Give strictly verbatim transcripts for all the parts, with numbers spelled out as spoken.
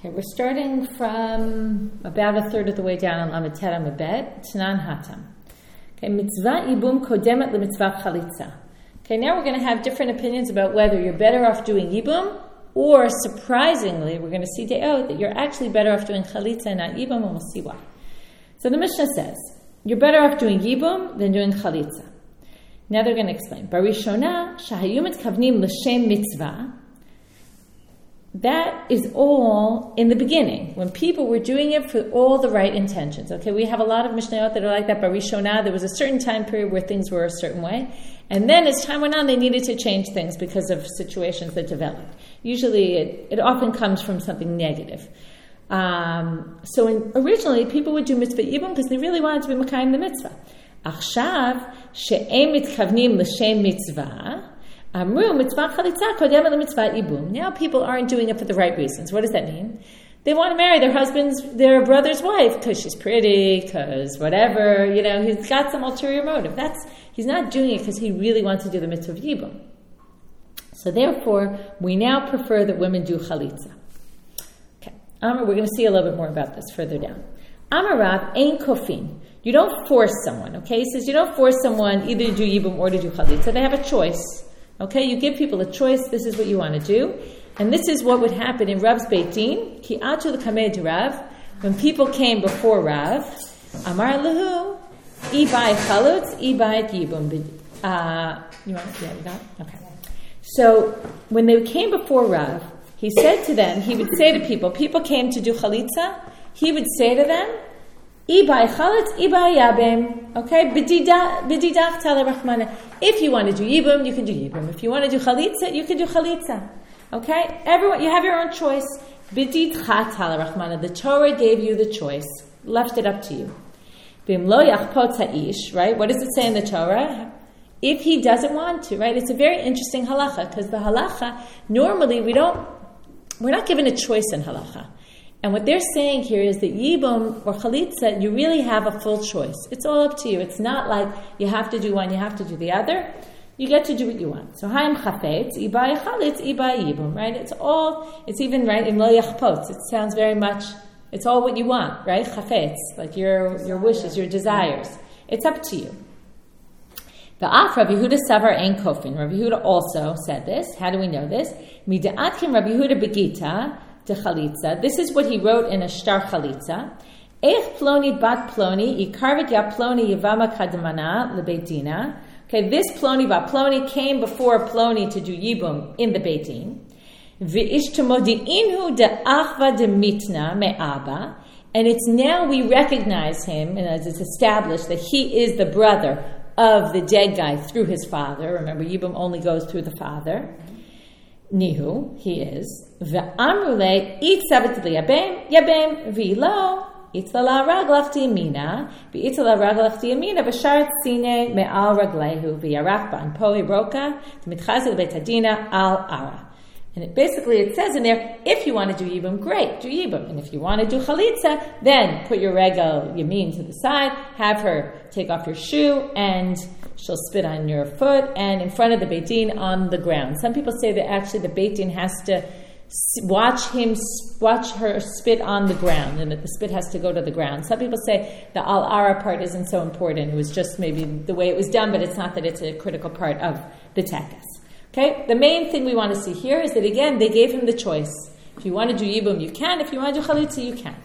Okay, we're starting from about a third of the way down on Lamed Tet Amud Bet, Tanan Hatam. Okay, mitzvah ibum kodemet lemitzvah chalitza. Okay, now we're going to have different opinions about whether you're better off doing ibum, or surprisingly, we're going to see de'ot that you're actually better off doing chalitza and not ibum, and we'll see why. So the Mishnah says, you're better off doing ibum than doing chalitza. Now they're going to explain. Barishona, shahayu mitkavnim l'shem mitzvah. That is all in the beginning, when people were doing it for all the right intentions. Okay, we have a lot of Mishnayot that are like that. Barishona, there was a certain time period where things were a certain way. And then as time went on, they needed to change things because of situations that developed. Usually it, it often comes from something negative. Um, so in, originally, people would do mitzvah ibum because they really wanted to be mekayim the mitzvah. Achshav, she'em mitkavnim l'shem mitzvah, amru mitzvah chalitza kodem l'mitzvah ibum. Now people aren't doing it for the right reasons. What does that mean? They want to marry their husband's, their brother's wife because she's pretty, because whatever, you know, he's got some ulterior motive. That's, he's not doing it because he really wants to do the mitzvah of ibum. So therefore, we now prefer that women do chalitza. Okay, Amar, we're going to see a little bit more about this further down. Amar Rav, ein kofin. You don't force someone, okay? He says you don't force someone either to do ibum or to do chalitza. They have a choice, okay? You give people a choice. This is what you want to do. And this is what would happen in Rav's Beit Din. Ki atu l'kamei Rav. When people came before Rav, Amar lahu, ibai chalutz, ibai yibum. Uh, you want? Yeah, you got it? Okay. So when they came before Rav, he said to them, he would say to people, people came to do chalitza, he would say to them, ibai chalitz, ibai yabim. Okay? B'didach tala rachmana. If you want to do yibum, you can do yibum. If you want to do chalitza, you can do chalitza. Okay? Everyone, you have your own choice. B'didcha tala rachmana. The Torah gave you the choice. Left it up to you. B'imlo yachpot ha'ish. Right? What does it say in the Torah? If he doesn't want to, right? It's a very interesting halacha, because the halacha, normally we don't, we're not given a choice in halacha. And what they're saying here is that yibum or chalitza, you really have a full choice. It's all up to you. It's not like you have to do one, you have to do the other. You get to do what you want. So hayim chafetz, ibai chalitz, ibai yibum, right? It's all, it's even, right, im lo yachpotz. It sounds very much, it's all what you want, right? Chafetz, like your, your wishes, your desires. It's up to you. The Af Rabbi Yehuda Savar Ein Kofin. Rabbi Yehuda also said this. How do we know this? Mida'atkim Rabbi Yehuda Begita de Chalitza. This is what he wrote in a Shtar Chalitza. Eich Ploni Bat Ploni Ikarvit Ya Ploni Yivama Kadmana LeBeit Dina. Okay, this Ploni Bat Ploni came before Ploni to do Yibum in the Beit Din. V'ishtamodi'inhu de Achva de Mitna Me'aba. And it's now we recognize him, and as it's established that he is the brother of the dead guy through his father. Remember, Yibum only goes through the father. Nihu, he is. Ve'amrule, itzavet liyabem, yabem, v'ilo, itzala raglach tiyamina, v'itzala raglach tiyamina, v'sharet sine me'al raglehu, v'yarach ba'an po'i roka, t'mitchazel betadina al ara. And it basically, it says in there, if you want to do Yibum, great, do Yibum. And if you want to do Chalitza, then put your regal Yamin to the side, have her take off your shoe, and she'll spit on your foot, and in front of the Beit Din on the ground. Some people say that actually the Beit Din has to watch him, watch her spit on the ground, and that the spit has to go to the ground. Some people say the Al-Ara part isn't so important. It was just maybe the way it was done, but it's not that it's a critical part of the tekas. Okay, the main thing we want to see here is that, again, they gave him the choice. If you want to do Yibum, you can. If you want to do Chalitza, you can.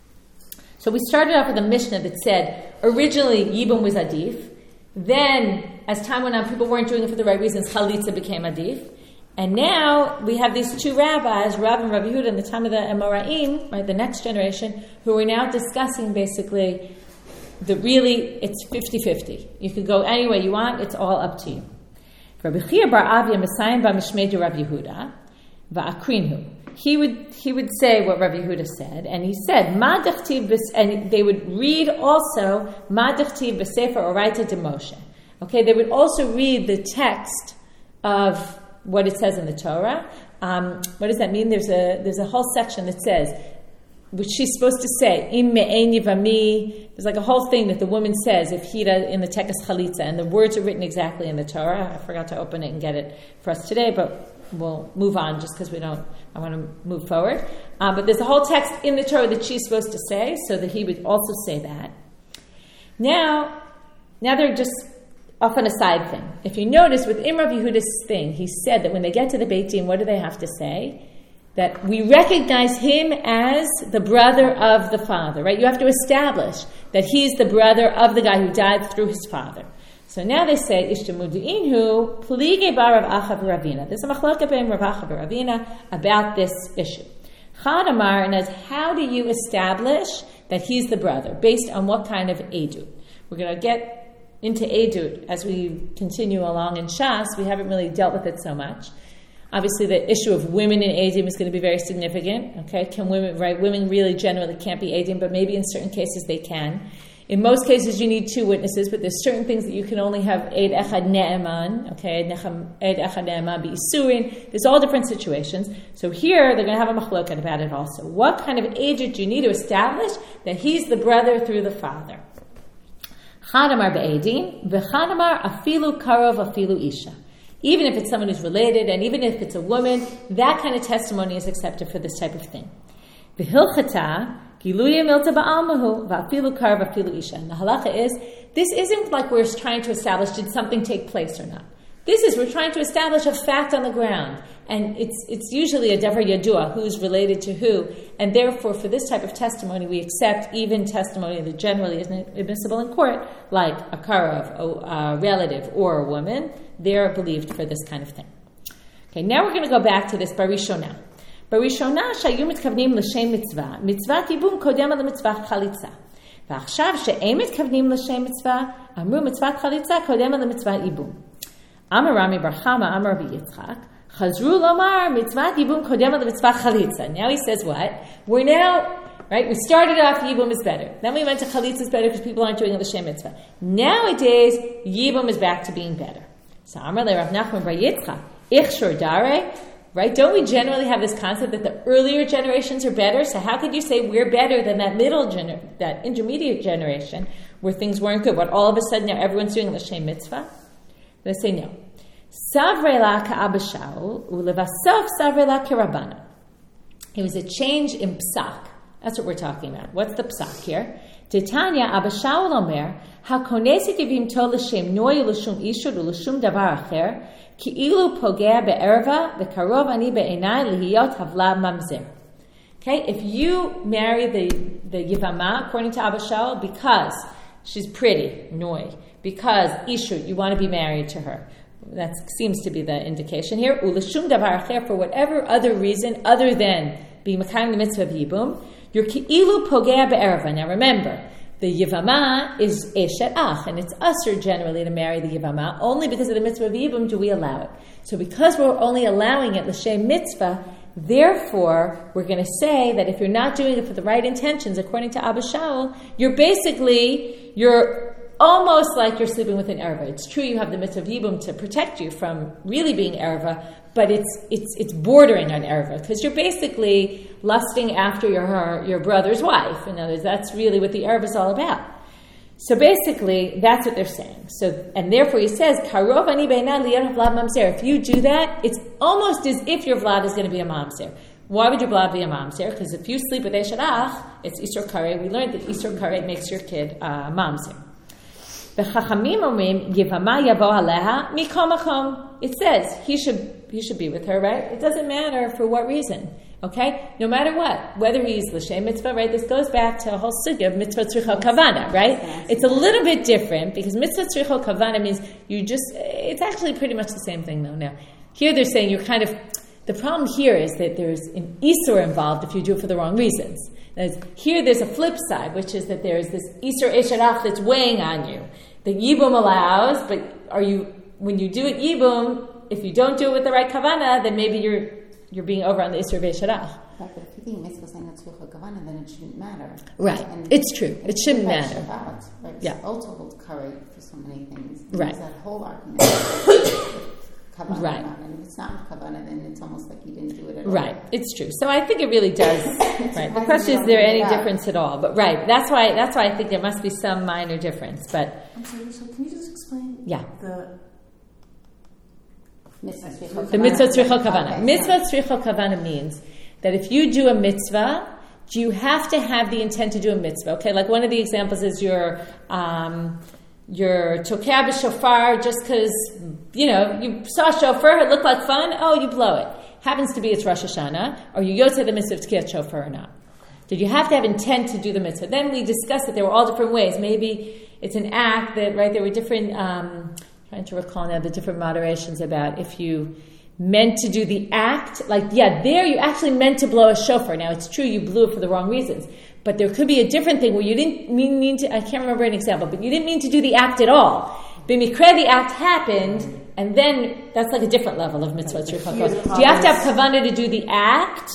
So we started off with a Mishnah that said, originally, Yibum was Adif. Then, as time went on, people weren't doing it for the right reasons. Chalitza became Adif. And now, we have these two rabbis, Rav and Rabbi Yehuda, in the time of the Amoraim, right, the next generation, who are now discussing, basically, that really, it's fifty-fifty. You could go any way you want. It's all up to you. Rabbi Chia bar Avia Messiah ba Mishmei Rabbi Yehuda va'akrinhu. He would he would say what Rabbi Yehuda said, and he said Ma dechtiv b's, and they would read also Ma dechtiv b'sefer Oraita de Moshe. Okay, they would also read the text of what it says in the Torah. Um, what does that mean? There's a there's a whole section that says, which she's supposed to say, Im me'en yivami. There's like a whole thing that the woman says if he does in the Tekas Chalitza, and the words are written exactly in the Torah. I forgot to open it and get it for us today, but we'll move on just because we don't, I want to move forward. Uh, but there's a whole text in the Torah that she's supposed to say, so that he would also say that. Now, now they're just off on a side thing. If you notice, within Rav Yehuda's thing, he said that when they get to the Beit Din, what do they have to say? That we recognize him as the brother of the father, right? You have to establish that he's the brother of the guy who died through his father. So now they say, Ishtamudu'inhu, Plige bar Rav Acha v'Ravina. There's a machlokah between Rav Acha v'Ravina about this issue. Chad Amar, and as how do you establish that he's the brother? Based on what kind of edut? We're going to get into edut as we continue along in Shas. We haven't really dealt with it so much. Obviously, the issue of women in Eidim is going to be very significant. Okay, can women, right? Women really generally can't be Eidim, but maybe in certain cases they can. In most cases, you need two witnesses, but there's certain things that you can only have Eid Echad Ne'eman. Okay, Eid Echad Ne'eman B'Isurin. There's all different situations. So here, they're going to have a machloket about it also. What kind of Eid do you need to establish that he's the brother through the father? Chadamar be'edim, v'chadamar afilu karov afilu isha. Even if it's someone who's related, and even if it's a woman, that kind of testimony is accepted for this type of thing. V'hilchata, giluya milta ba'almahu, v'afilu karov afilu isha. And the halacha is, this isn't like we're trying to establish did something take place or not. This is, we're trying to establish a fact on the ground. And it's it's usually a davar yadua, who's related to who. And therefore, for this type of testimony, we accept even testimony that generally isn't admissible in court, like a karav, a relative, or a woman. They're believed for this kind of thing. Okay, now we're going to go back to this barishona. Barishona shayu mitkavnim l'shem mitzvah. Mitzvah yibum kodem al mitzvah chalitza. V'achshav she'em mitkavnim l'shem mitzvah. Amru mitzvah chalitza kodem al mitzvah yibum. Amar Rami bar Chama, Amar Rabbi Yitzchak, Chazru lomar mitzvah yibum kodem al mitzvah chalitza. Now he says what? We're now, right, we started off yibum is better. Then we went to chalitza is better because people aren't doing the L'shem mitzvah. Nowadays, yibum is back to being better. So Amar le Rav Nachman bar Yitzchak, Ich shor dare, right? Don't we generally have this concept that the earlier generations are better? So how could you say we're better than that middle, gener- that intermediate generation where things weren't good? But all of a sudden now everyone's doing L'shem mitzvah? They say no. Savrela ka'Abba Shaul ulevasof savrela k'Rabbana. It was a change in psak. That's what we're talking about. What's the psak here? Titania Abba Shaul omer hakonesi tivim to l'shem noy l'shum ishur l'shum davar acher ki'ilu pogea be'erva v'karov ani be'enai lihiyot havla mamzer. Okay, if you marry the the yivama according to Abba Shaul because she's pretty, noy, because ishur, you want to be married to her. That seems to be the indication here. Ulashum davar acher, for whatever other reason other than being makayim the mitzvah of yibum, you're ki'ilu pogea be'erva. Now remember, the yivama is eshet ach, and it's usher generally to marry the yivama. Only because of the mitzvah of yibum do we allow it. So because we're only allowing it l'shem mitzvah, therefore we're going to say that if you're not doing it for the right intentions, according to Abba Shaul, you're basically you're almost like you're sleeping with an erva. It's true you have the mitzvah of yibum to protect you from really being erva, but it's it's it's bordering on erva because you're basically lusting after your her, your brother's wife. In other words, that's really what the erva is all about. So basically, that's what they're saying. So and therefore he says, Karov ani be'enan liyot vlad mamzer. If you do that, it's almost as if your vlad is going to be a mamzer. Why would your vlad be a mamzer? Because if you sleep with eshet ach, it's isur kareh. We learned that isur kareh makes your kid a uh, mamzer. It says he should he should be with her, right? It doesn't matter for what reason, okay? No matter what, whether he's l'shem mitzvah, right? This goes back to a whole sugya of mitzvah tzricha kavana, right? It's a little bit different because mitzvah tzricha kavana means you just. It's actually pretty much the same thing, though. Now, here they're saying you're kind of. The problem here is that there's an isur involved if you do it for the wrong reasons. There's, here there's a flip side, which is that there's this isur esharach that's weighing on you. The yibum allows, but are you when you do it yibum, if you don't do it with the right kavana, then maybe you're you're being over on the isur esharach. But if you think mitzvah saying it's kavana, then it shouldn't matter. Right, and it's true. It shouldn't matter. Shabbat, right? Yeah. It's also hold courage for so many things. Right. There's that whole argument. Kavana, right. And if it's not kavana, then it's almost like you didn't do it at all. Right. It's true. So I think it really does. Right. The question is, is there any difference at all? But right. That's why. That's why I think there must be some minor difference. But I'm sorry. So can you just explain? Yeah. The Mitzvah The mitzvah tzricha kavana. Okay, mitzvah tzricha kavana means that if you do a mitzvah, you have to have the intent to do a mitzvah. Okay, like one of the examples is your um, your tokeh b'shofar just because you know you saw a shofar, it looked like fun. Oh, you blow it. Happens to be it's Rosh Hashanah, or you yotze the mitzvah of tkiyat shofar or not. Did you have to have intent to do the mitzvah? Then we discussed that there were all different ways. Maybe it's an act that right there were different. Um, trying to recall now the different moderations about if you meant to do the act, like, yeah, there you actually meant to blow a shofar. Now, it's true you blew it for the wrong reasons, but there could be a different thing where you didn't mean, mean to, I can't remember an example, but you didn't mean to do the act at all. B'mikra, the act happened, and then that's like a different level of mitzvah. Do you have to have kavanah to do the act,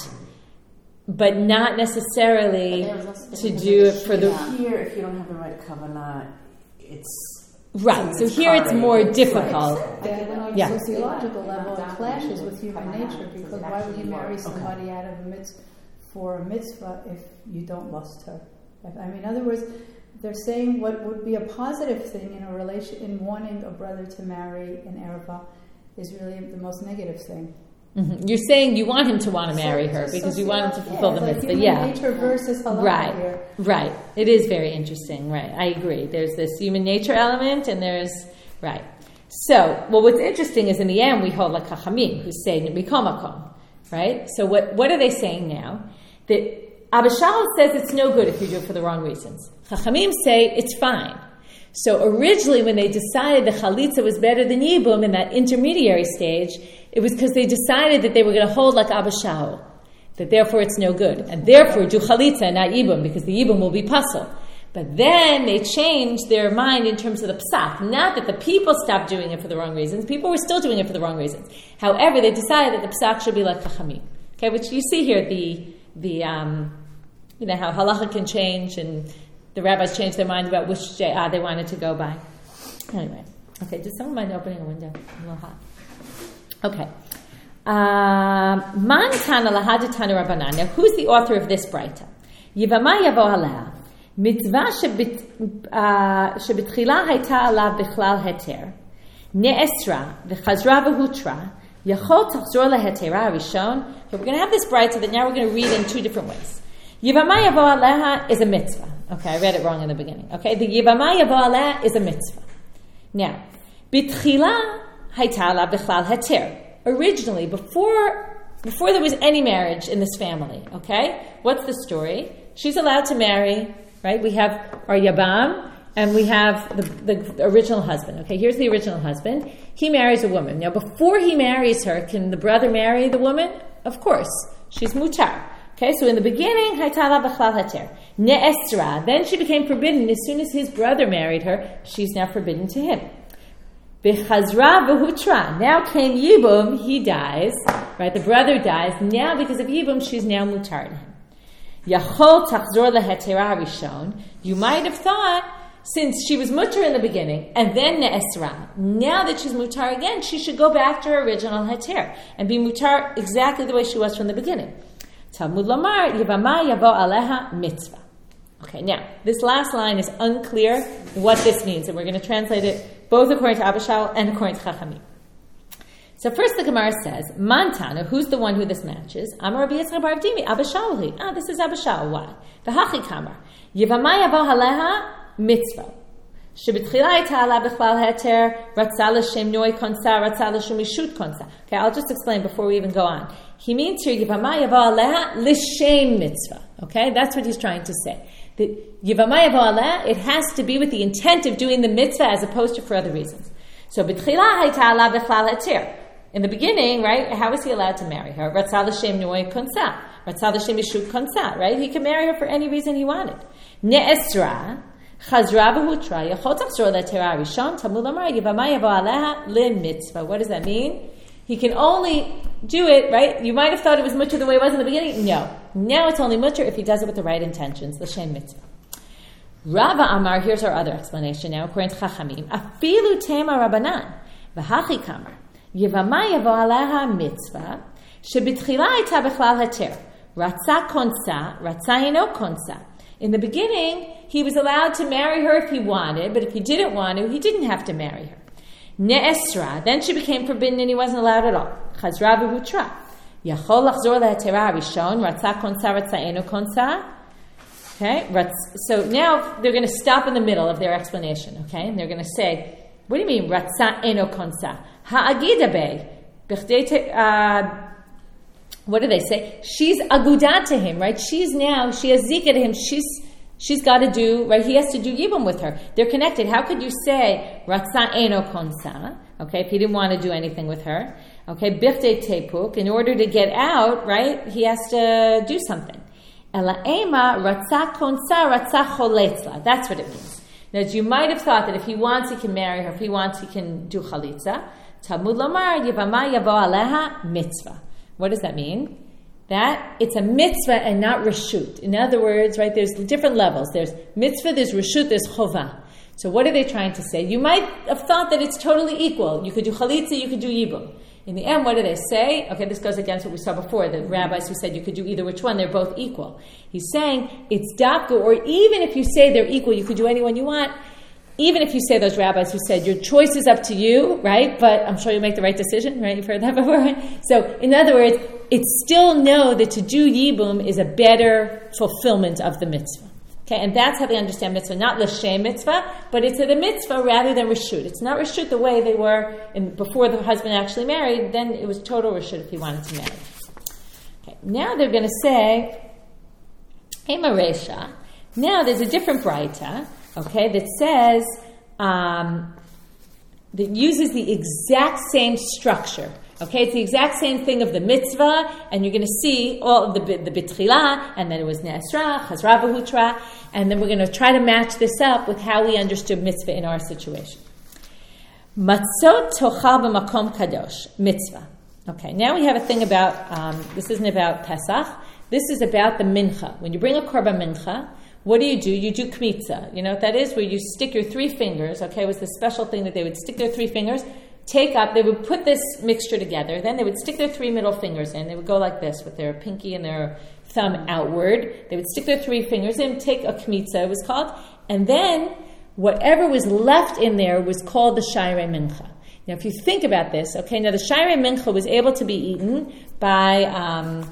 but not necessarily to do it for the... Here, if you don't have the right kavanah, it's... Right, so here it's more difficult. On a yeah. sociological level, it clashes with human nature, because why would you marry somebody out of a mitzvah for a mitzvah if you don't lust her? I mean, in other words, they're saying what would be a positive thing in a relation, in wanting a brother to marry an Erva, is really the most negative thing. Mm-hmm. You're saying you want him to want to marry her because you want him to fulfill yeah, the like mitzvah. Human Yeah, nature versus halakha right, here. Right. It is very interesting. Right, I agree. There's this human nature element, and there's right. So, well, what's interesting is in the end we hold like Chachamim who say Mikol Makom, right? So, what what are they saying now? That Abba Shaul says it's no good if you do it for the wrong reasons. Chachamim say it's fine. So originally, when they decided the chalitza was better than yibum in that intermediary stage, it was because they decided that they were going to hold like Abba Shaul, that therefore it's no good, and therefore do chalitza and not yibum because the yibum will be puzzle. But then they changed their mind in terms of the psak. Not that the people stopped doing it for the wrong reasons; people were still doing it for the wrong reasons. However, they decided that the psak should be like chachamim. Okay, which you see here the the um, you know how halacha can change and. The rabbis changed their minds about which uh, they wanted to go by. Anyway, okay, does someone mind opening a window? A little hot. Okay. Man tana lahaditana rabbanan. Now, who's the author of this braita? Yivama yavo aleha. Mitzvah shebitchila hayta alav bichlal heter. Ne'esra v'chazra v'hutra. Yachol tachzor lehetera rishon. Okay, we're going to have this braita that now we're going to read in two different ways. Yivama yavo aleha is a mitzvah. Okay, I read it wrong in the beginning. Okay, the Yivama Yavo Aleh is a mitzvah. Now, B'tchila hayta alav bichlal heter. Originally, before before there was any marriage in this family, okay, what's the story? She's allowed to marry, right? We have our Yabam, and we have the, the original husband. Okay, here's the original husband. He marries a woman. Now, before he marries her, can the brother marry the woman? Of course. She's mutar. Okay, so in the beginning, hayta alav bichlal heter. Ne'esra, then she became forbidden. As soon as his brother married her, she's now forbidden to him. B'chazra v'hutra, now came Yibum, he dies, right, the brother dies, now because of Yibum, she's now mutar to him. Yachol tachzor lehetera rishon, you might have thought, since she was mutar in the beginning, and then ne'esra, now that she's mutar again, she should go back to her original heter, and be mutar exactly the way she was from the beginning. Talmud Lamar, Yivama Yavo Aleha Mitzvah. Okay, now, this last line is unclear what this means, and we're going to translate it both according to Abba Shaul and according to Chachamim. So first the Gemara says, Mantana, who's the one who this matches? Amar Rabbi Yitzchak bar Avdimi, Abba Shaul. Ah, this is Abba Shaul. Why? V'hachi kamar. Yivama Yavo Aleha Mitzvah. Shebitchila hayta alav bichlal heter, ratzah l'shem noi konsa, ratzah l'shem mishut konsa. Okay, I'll just explain before we even go on. He means here, Yivama Yavo Aleha l'shem mitzvah. Okay, that's what he's trying to say. The Yivama Yavo Aleha, it has to be with the intent of doing the mitzvah as opposed to for other reasons. So, B'tchila hayta alav bichlal heter. In the beginning, right, how was he allowed to marry her? Ratzah l'shem noi konsa, ratzah l'shem mishut konsa, right? He could marry her for any reason he wanted. Ne'esra, Chazra v'hutra, yachol tachzor lehetera rishon, Talmud Lamar, Yivama Yavo Aleha le-mitzvah. What does that mean? He can only do it, right? You might have thought it was mutter the way it was in the beginning. No. Now it's only mutter if he does it with the right intentions, l'shem mitzvah. Rava Amar, here's our other explanation now, according to Chachamim. Afilu tema Rabbanan, v'hachi kamar, Yivama Yavo Aleha mitzvah, shebitchila hayta bichlal heter, ratzah konsa, ratzah eno konsa. In the beginning, he was allowed to marry her if he wanted, but if he didn't want to, he didn't have to marry her. Ne'esra. Then she became forbidden and he wasn't allowed at all. Chazra v'hutra. Yachol lachzor le'hetera rishon. Ratza konsa, ratza eno konsa. Okay, so now they're going to stop in the middle of their explanation, okay? And they're going to say, what do you mean, ratza eno konsa? Ha'agida be. Uh, what do they say? She's aguda to him, right? She's now, she has zika to him. She's she's got to do, right? He has to do yibum with her. They're connected. How could you say ratza eno konsa? Okay, if he didn't want to do anything with her. Okay, bifte tepuk. In order to get out, right, he has to do something. That's what it means. Now, you might have thought that if he wants, he can marry her. If he wants, he can do chalitza. Talmud lamar yivama yavo aleha mitzvah. What does that mean? That it's a mitzvah and not reshut. In other words, right, there's different levels. There's mitzvah, there's reshut, there's chova. So what are they trying to say? You might have thought that it's totally equal. You could do chalitza, you could do yibum. In the end, what do they say? Okay, this goes against what we saw before, the rabbis who said you could do either which one, they're both equal. He's saying it's dafka, or even if you say they're equal, you could do any one you want, even if you say those rabbis who said your choice is up to you, right? But I'm sure you'll make the right decision, right? You've heard that before, right? So, in other words, it's still know that to do yibum is a better fulfillment of the mitzvah. Okay, and that's how they understand mitzvah, not l'shem mitzvah, but it's a the mitzvah rather than reshut. It's not reshut the way they were in, before the husband actually married. Then it was total reshut if he wanted to marry. Okay, now they're going to say, hey Maresha. Now there's a different braita, okay, that says um, that uses the exact same structure. Okay, it's the exact same thing of the mitzvah, and you're going to see all of the the bitchila, and then it was ne'esra, chazra v'hutra, and then we're going to try to match this up with how we understood mitzvah in our situation. Matzot tochal b'makom kadosh, mitzvah. Okay, now we have a thing about, um, this isn't about Pesach, this is about the mincha. When you bring a korban mincha, what do you do? You do kmitza. You know what that is? Where you stick your three fingers, okay, it was the special thing that they would stick their three fingers, take up, they would put this mixture together, then they would stick their three middle fingers in, they would go like this with their pinky and their thumb outward, they would stick their three fingers in, take a kmitza, it was called, and then whatever was left in there was called the shayrei mincha. Now if you think about this, okay, now the shayrei mincha was able to be eaten by, um,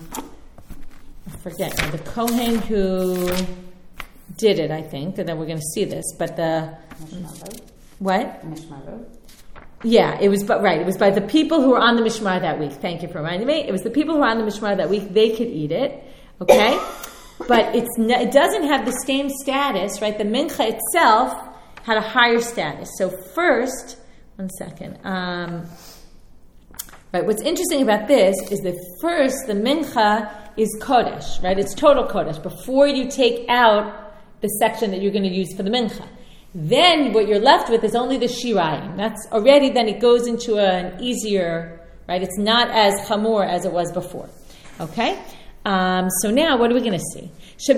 I forget, the Kohen who did it, I think, and then we're going to see this, but the... Mishmarot. What? Mishmarot. Yeah, it was, but right, it was by the people who were on the mishmar that week. Thank you for reminding me. It was the people who were on the mishmar that week. They could eat it, okay? But it's no, it doesn't have the same status, right? The mincha itself had a higher status. So first, one second. Um, right, what's interesting about this is that first the mincha is kodesh, right? It's total kodesh before you take out the section that you're going to use for the mincha. Then what you're left with is only the shirayim. That's already, then it goes into a, an easier, right? It's not as chamor as it was before. Okay? Um, so now, what are we going to see?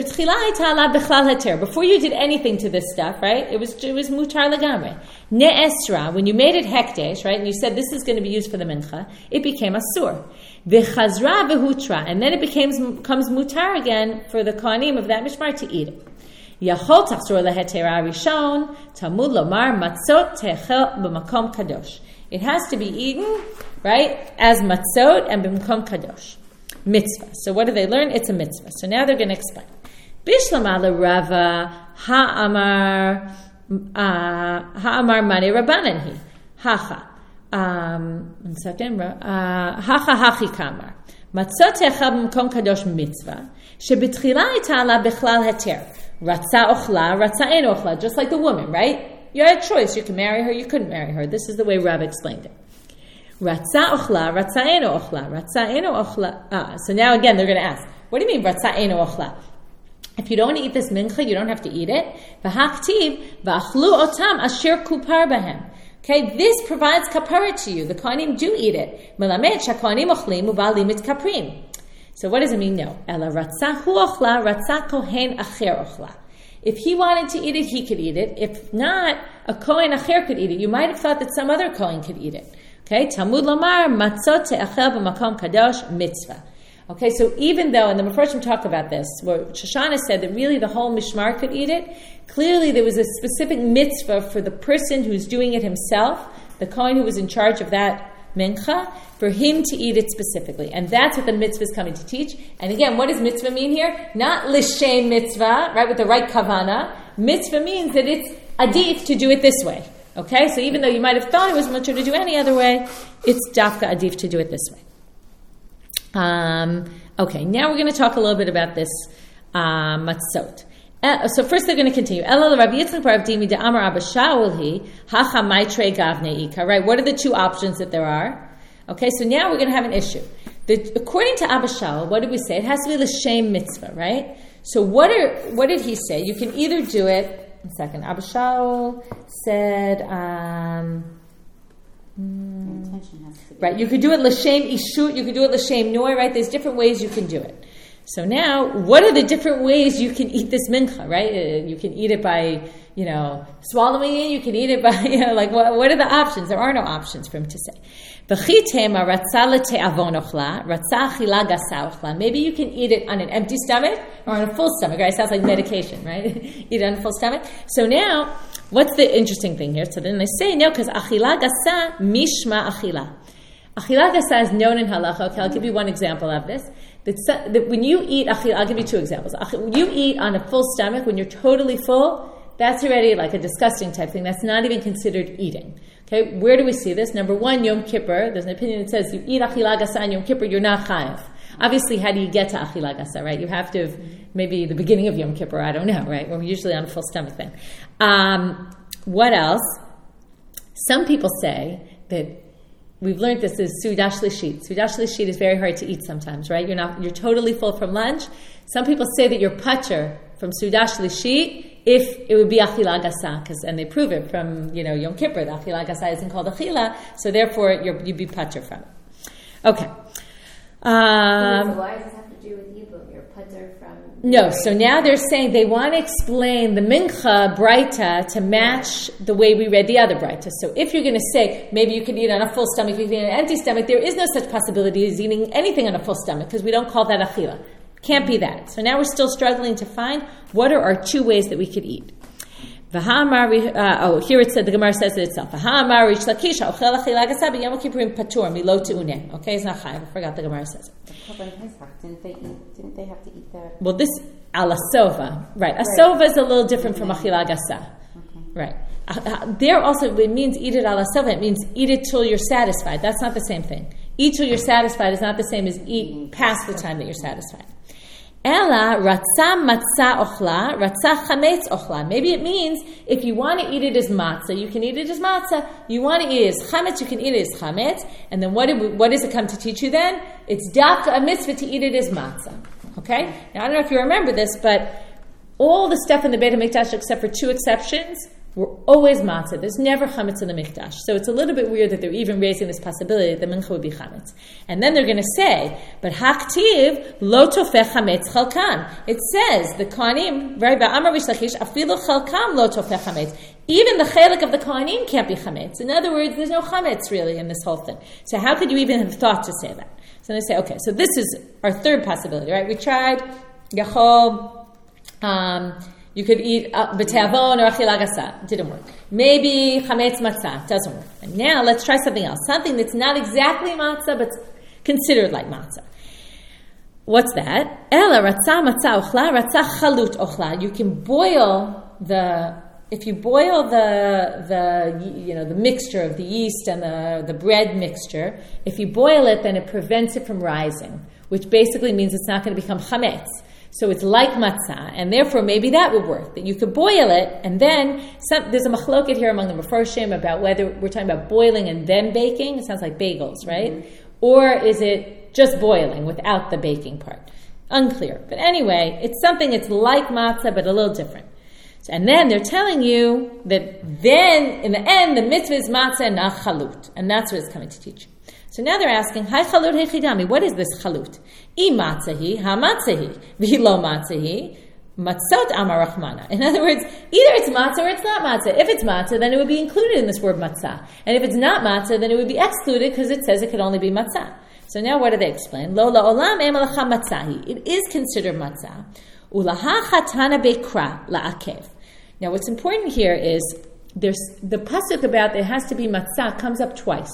Before you did anything to this stuff, right? It was it was mutar lagamre. Ne'esra, when you made it hekdesh, right? And you said this is going to be used for the mincha, it became asur. V'chazra v'hutra, and then it becomes comes mutar again for the kohanim of that mishmar to eat it. Yachol tachzor lehetera rishon, Talmud lomar matzot techel b'makom kadosh. It has to be eaten, right, as matzot and b'makom kadosh. Mitzvah. So what do they learn? It's a mitzvah. So now they're going to explain. Bishlama l'rava ha'amar ha'amar mani rabbanan hi hacha. Um, one second. Hacha hachi kamar. Matzot techel b'makom kadosh mitzvah. Shebitchila ita ala bichlal heter. Ratza ochla, ratza ein ochla, just like the woman, right? You had a choice. You can marry her, you couldn't marry her. This is the way Rav explained it. Ratza ochla, ratza ein ochla, ratza ein ochla. Ah, so now again they're going to ask, what do you mean ratza ein ochla? If you don't want to eat this mincha, you don't have to eat it. V'haktiv v'achlu otam asher kupar bahem. Okay, this provides kapara to you. The kohanim do eat it. Melamed shakohanim ochlim u'balim it kaprim. So what does it mean? No. Ela ratza hu ochla, ratza kohen acher ochla. If he wanted to eat it, he could eat it. If not, a kohen acher could eat it. You might have thought that some other kohen could eat it. Okay, Talmud lomar matzot te'achel b'makom kadosh mitzvah. Okay, so even though, and the Mefarshim talk about this, where Shoshana said that really the whole mishmar could eat it, clearly there was a specific mitzvah for the person who's doing it himself, the Kohen who was in charge of that mincha, for him to eat it specifically. And that's what the mitzvah is coming to teach. And again, what does mitzvah mean here? Not l'shem mitzvah, right, with the right kavana. Mitzvah means that it's adif to do it this way. Okay, so even though you might have thought it was mutter to do any other way, it's dafka adif to do it this way. Um, okay, now we're going to talk a little bit about this uh, matzot. Uh, so first they're going to continue. Right, what are the two options that there are? Okay, so now we're going to have an issue. The, according to Abba Shaul, what did we say? It has to be l'shem mitzvah, right? So what are what did he say? You can either do it. One second. Abba Shaul said, um, mm, right? You could do it l'shem ishut. You could do it l'shem noi. Right? There's different ways you can do it. So now, what are the different ways you can eat this mincha, right? Uh, you can eat it by, you know, swallowing it. You can eat it by, you know, like, what, what are the options? There are no options for him to say. Maybe you can eat it on an empty stomach or on a full stomach, right? It sounds like medication, right? Eat it on a full stomach. So now, what's the interesting thing here? So then they say, no, because achila gasa mishma achila. Achila gasa is known in halacha. Okay, I'll give you one example of this. That, that when you eat achila, I'll give you two examples. When you eat on a full stomach, when you're totally full, that's already like a disgusting type thing. That's not even considered eating. Okay, where do we see this? Number one, Yom Kippur. There's an opinion that says you eat achila gasa on Yom Kippur, you're not chayav. Obviously, how do you get to achila gasa, right? You have to have maybe the beginning of Yom Kippur, I don't know, right? We're usually on a full stomach then. Um, what else? Some people say that we've learned this is Sudah Shlishit. Sudah Shlishit is very hard to eat sometimes, right? You're not, you're totally full from lunch. Some people say that you're patur from Sudah Shlishit if it would be Achila Gasa, because and they prove it from, you know, Yom Kippur. The Achila Gasa isn't called Achila, so therefore you're, you'd be patur from it. Okay. Um, so why does this have to do with Yibum? You're patur from... No, so now they're saying they want to explain the mincha braita to match the way we read the other braita. So if you're going to say maybe you can eat on a full stomach, you can eat on an empty stomach, there is no such possibility as eating anything on a full stomach because we don't call that achila. Can't be that. So now we're still struggling to find what are our two ways that we could eat. Uh, oh, here it said, the Gemara says it itself. Okay, it's not chayav. I forgot the Gemara says it. Didn't they eat, didn't they have to eat that? Well, this alasova, right? Asova right. is a little different from achila gasa, okay. Right? Uh, uh, there also it means eat it alasova. It means eat it till you're satisfied. That's not the same thing. Eat till you're satisfied is not the same as eat past the time that you're satisfied. Ela ratza matzah ochla, ratza chametz ochla. Maybe it means if you want to eat it as matzah, you can eat it as matzah. You want to eat it as chametz, you can eat it as chametz. And then what, did, what does it come to teach you then? It's dafka a mitzvah to eat it as matzah. Okay? Now, I don't know if you remember this, but all the stuff in the Beit HaMikdash, except for two exceptions, were always matzah. There's never chametz in the mikdash. So it's a little bit weird that they're even raising this possibility that the mincha would be chametz. And then they're going to say, but haktiv lo tofech chametz chalkan. It says, the kohanim, right, ba'amar v'shlachish, afilu chalkam lo tofech chametz. Even the chelik of the kohanim can't be chametz. In other words, there's no chametz really in this whole thing. So how could you even have thought to say that? So they say, okay, so this is our third possibility, right? We tried yachol, um, you could eat b'te'avon or achila gasa. Didn't work. Maybe chametz matzah. Doesn't work. And now let's try something else. Something that's not exactly matzah, but considered like matzah. What's that? Ela ratzah matzah ochla, ratzah chalut ochla. You can boil the, if you boil the, the, you know, the mixture of the yeast and the, the bread mixture, if you boil it, then it prevents it from rising, which basically means it's not going to become chametz. So it's like matzah, and therefore maybe that would work, that you could boil it, and then some, there's a machloket here among the Mefarshim about whether we're talking about boiling and then baking. It sounds like bagels, right? Mm-hmm. Or is it just boiling without the baking part? Unclear. But anyway, it's something that's like matzah, but a little different. So, and then they're telling you that then, in the end, the mitzvah is matzah and not chalut, and that's what it's coming to teach you. So now they're asking, Hi chalut hechidami, what is this chalut? I matzahi, ha matzahi, vi lo matzahi, matzot amar rachmana. In other words, either it's matzah or it's not matzah. If it's matzah, then it would be included in this word matzah. And if it's not matzah, then it would be excluded because it says it could only be matzah. So now what do they explain? Lo la'olam em alacha matzahi. It is considered matzah. Ulaha chatana bekra la'akev. Now what's important here is there's the pasuk about there has to be matzah comes up twice.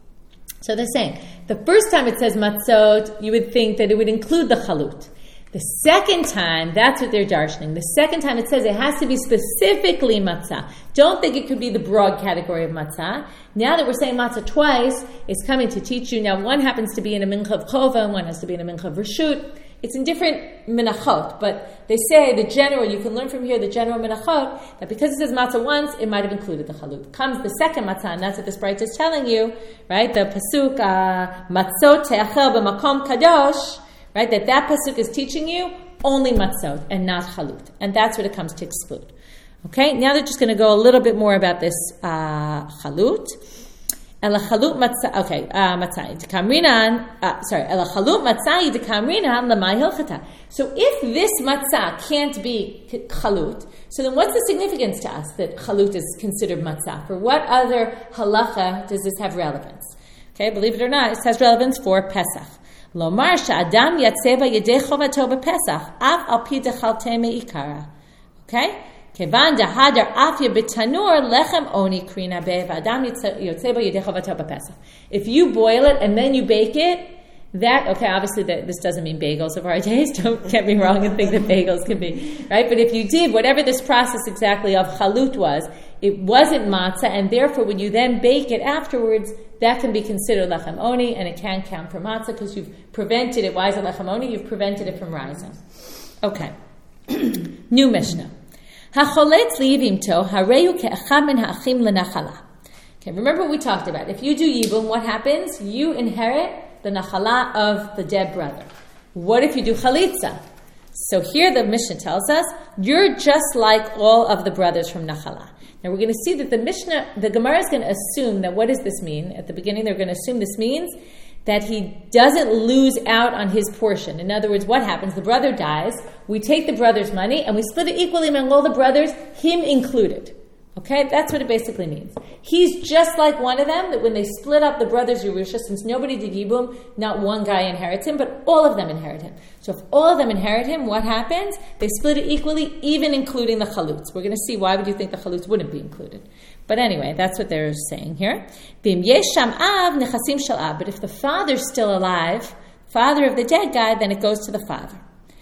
So they're saying, the first time it says matzot, you would think that it would include the chalut. The second time, that's what they're darshaning. The second time it says it has to be specifically matzah. Don't think it could be the broad category of matzah. Now that we're saying matzah twice, it's coming to teach you. Now one happens to be in a mincha of chova, and one has to be in a mincha of reshut. It's in different minachot, but they say the general, you can learn from here the general minachot, that because it says matzah once, it might have included the chalut. Comes the second matzah, and that's what this bright is telling you, right? The pasuk, uh, matzot te'achel b'makom kadosh, right? That that pasuk is teaching you only matzot and not chalut. And that's what it comes to exclude. Okay, now they're just going to go a little bit more about this uh, chalut. Ela chalut matzah, okay, uh, matzah, dekamrinan, uh, sorry, ela chalut matzah, dekamrinan, lamai hilchata. So if this matzah can't be chalut, so then what's the significance to us that chalut is considered matzah? For what other halacha does this have relevance? Okay, believe it or not, it has relevance for Pesach. Lomar she'adam yatzeh b'yedei chovato b'Pesach, af al pi dechalte me'ikara. Okay? Kevan dahadar afya b'tanur lechem oni krina be v'adam yotzeh b'yedei chovato b'Pesach. If you boil it and then you bake it, that, okay, obviously that, this doesn't mean bagels of our days. Don't get me wrong and think that bagels can be, right? But if you did, whatever this process exactly of chalut was, it wasn't matzah, and therefore when you then bake it afterwards, that can be considered lechem oni, and it can count for matzah because you've prevented it. Why is it lechem oni? You've prevented it from rising. Okay. New Mishnah. HaCholetz li'yivimto hareyu ke'echad min ha'achim lenachala. Okay, remember what we talked about. If you do yibum, what happens? You inherit the nachala of the dead brother. What if you do chalitza? So here the Mishnah tells us, you're just like all of the brothers from nachala. Now we're going to see that the Mishnah, the Gemara is going to assume that, what does this mean? At the beginning they're going to assume this means that he doesn't lose out on his portion. In other words, what happens? The brother dies, we take the brother's money, and we split it equally among all the brothers, him included. Okay, that's what it basically means. He's just like one of them, that when they split up the brothers' Yerusha, since nobody did Yibum, not one guy inherits him, but all of them inherit him. So if all of them inherit him, what happens? They split it equally, even including the Chalutz. We're going to see why would you think the Chalutz wouldn't be included. But anyway, that's what they're saying here. But if the father's still alive, father of the dead guy, then it goes to the father.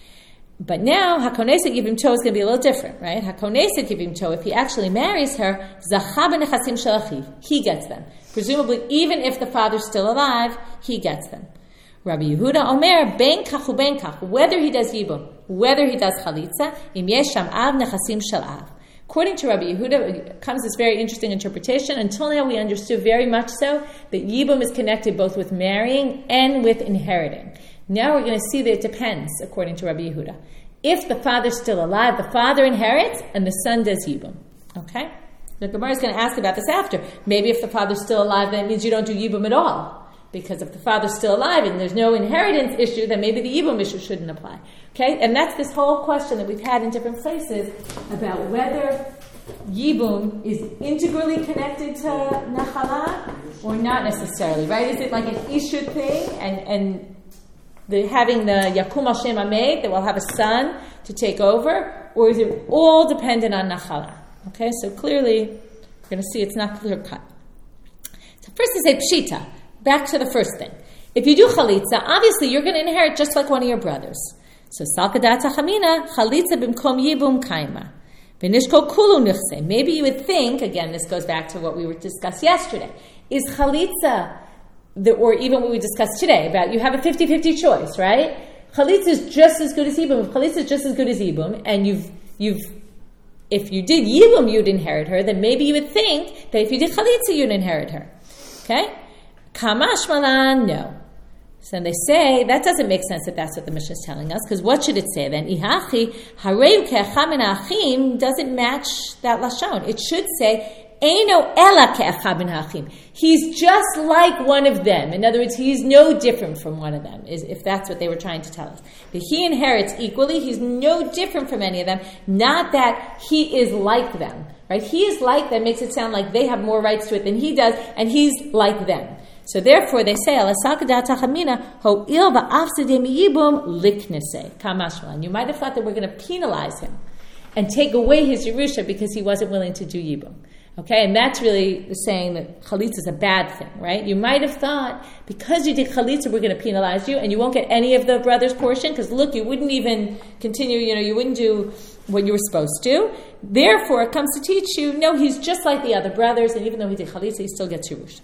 But now, HaKoneset Yivimto is going to be a little different, right? HaKoneset Yivimto, if he actually marries her, Zacha b'nechasim shel achiv, he gets them. Presumably, even if the father's still alive, he gets them. Rabbi Yehuda Omer, ben kach u ben kach, whether he does Yibum, whether he does Chalitza, im yesh sham av nechasim shel av. According to Rabbi Yehuda, comes this very interesting interpretation. Until now, we understood very much so that Yibum is connected both with marrying and with inheriting. Now we're going to see that it depends, according to Rabbi Yehuda. If the father's still alive, the father inherits and the son does Yibum. Okay? The Gemara is going to ask about this after. Maybe if the father's still alive, that means you don't do Yibum at all. Because if the father's still alive and there's no inheritance issue, then maybe the Yibum issue shouldn't apply. Okay? And that's this whole question that we've had in different places about whether Yibum is integrally connected to Nachala or not necessarily, right? Is it like an Ishut thing and... and The, having the Yakum al Shem Amed, that will have a son to take over, or is it all dependent on Nachala? Okay, so clearly, we're going to see it's not clear cut. So first is a Pshita. Back to the first thing. If you do Chalitza, obviously you're going to inherit just like one of your brothers. So Salkadat Chamina, Chalitza bimkom Yibum Kaima. V'nishko Kulu Nichse. Maybe you would think, again, this goes back to what we were discussed yesterday, is Chalitza, The, or even what we discussed today, about you have a fifty-fifty choice, right? Chalitza is just as good as Yibum. If Chalitza is just as good as Yibum, and you've, you've, if you did Yibum, you'd inherit her, then maybe you would think that if you did Chalitza, you'd inherit her. Okay? Kamash Malan, no. So they say, that doesn't make sense that that's what the Mishnah is telling us, because what should it say then? Ihachi, Hareu ke'acham min ha'achim doesn't match that Lashon. It should say, Eino ela ke'achad min ha'achim. He's just like one of them. In other words, he's no different from one of them, is if that's what they were trying to tell us. That he inherits equally, he's no different from any of them, not that he is like them. Right? He is like them makes it sound like they have more rights to it than he does, and he's like them. So therefore they say, you might have thought that we're going to penalize him and take away his Yerusha because he wasn't willing to do Yibum. Okay, and that's really saying that chalitza is a bad thing, right? You might have thought, because you did chalitza, we're going to penalize you, and you won't get any of the brother's portion, because look, you wouldn't even continue, you know, you wouldn't do what you were supposed to. Therefore, it comes to teach you, no, he's just like the other brothers, and even though he did chalitza, he still gets Yerusha.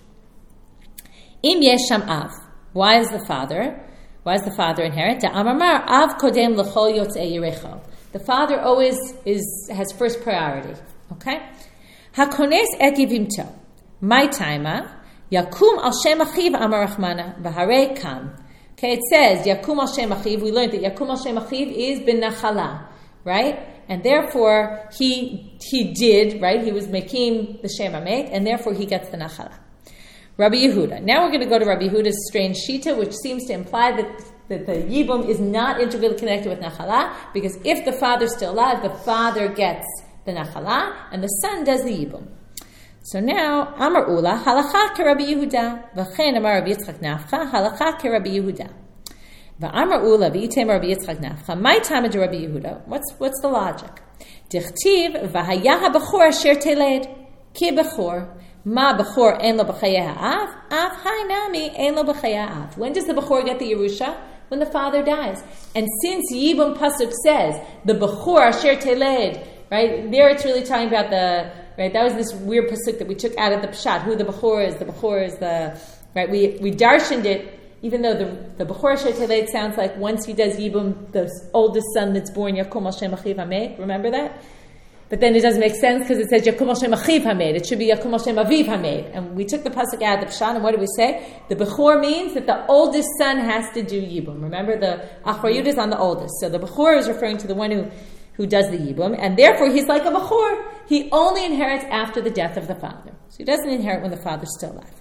Im yesh sham av. Why is the father? Why is the father inherit? The amar av kodem l'chol yotzei yerecho. The father always is has first priority. Okay? Hakones et yivimto. My timer. Yakum al shem achiv amar Rachmana v'harei kam. Okay, it says Yakum al shem achiv. We learned that Yakum al shem achiv is ben nachala, right? And therefore he he did, right? He was making the shem amek, and therefore he gets the nachala. Rabbi Yehuda. Now we're going to go to Rabbi Yehuda's strange shita, which seems to imply that, that the yibum is not integrally connected with nachala, because if the father's still alive, the father gets the nachala, and the son does the yibum. So now, Amar Ula, halacha ke Rabbi Yehuda, v'chen Amar Rabbi Yitzchak Nafcha, halacha ke Rabbi Yehuda. V'Amar Ula, v'item Rabbi Yitzchak Nafcha, my time to Rabbi Yehuda. What's what's the logic? Dichtiv, v'hayah ha'bechor asher teled, ki bechor. Ma bechor en lo b'chayei ha'av, av hainami en lo b'chayei ha'av. When does the bechor get the Yerusha? When the father dies. And since Yibum Pasuk says, the bechor asher teled, right, there it's really talking about the, right, that was this weird Pasuk that we took out of the Pshat, who the bechor is, the bechor is the, right, we we darshaned it, even though the, the bechor asher teled sounds like once he does Yibum, the oldest son that's born, Yakum al Shem Achiv Hamed, remember that? But then it doesn't make sense because it says Yakum al Shem Achiv Hamed. It should be Yakum al Shem Aviv Hamed. And we took the pasuk out of the Pshat, and what do we say? The Bechor means that the oldest son has to do Yibum. Remember, the Achrayut is on the oldest. So the Bechor is referring to the one who, who does the Yibum, and therefore he's like a Bechor. He only inherits after the death of the father. So he doesn't inherit when the father's still alive.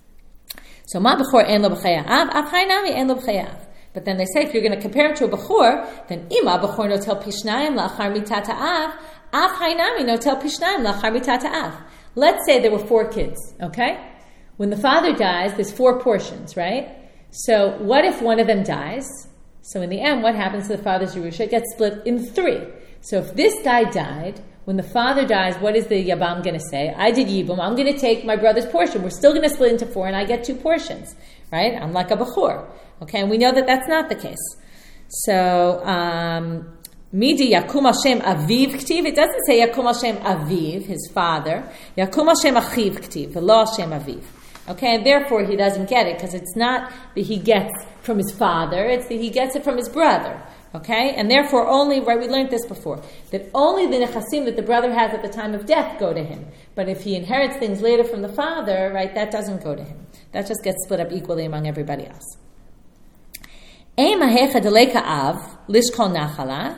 So Ma Bechor en lo b'chayei ha'av, av hainami en lo b'chayei ha'av. But then they say, if you're going to compare him to a Bechor, then Ima Bechor notel pishnayim la'achar mitat ha'av, av hainami notel pishnayim la'achar mitat ha'av. Let's say there were four kids, okay? When the father dies, there's four portions, right? So what if one of them dies? So in the end, what happens to the father's Yerusha? It gets split in three. So if this guy died, when the father dies, what is the Yabam going to say? I did Yibum, I'm going to take my brother's portion. We're still going to split into four, and I get two portions, right? I'm like a Bechor. Okay, and we know that that's not the case. So, um, Midi Yakum Hashem Aviv Ktiv. It doesn't say Yakum Hashem Aviv, his father. Yakum Hashem Achiv Ktiv, V'lo Hashem Aviv. Okay, and therefore he doesn't get it, because it's not that he gets from his father, it's that he gets it from his brother. Okay, and therefore only, right, we learned this before, that only the nechasim that the brother has at the time of death go to him. But if he inherits things later from the father, right, that doesn't go to him. That just gets split up equally among everybody else. Ein mahecha deleka av lishkol nachala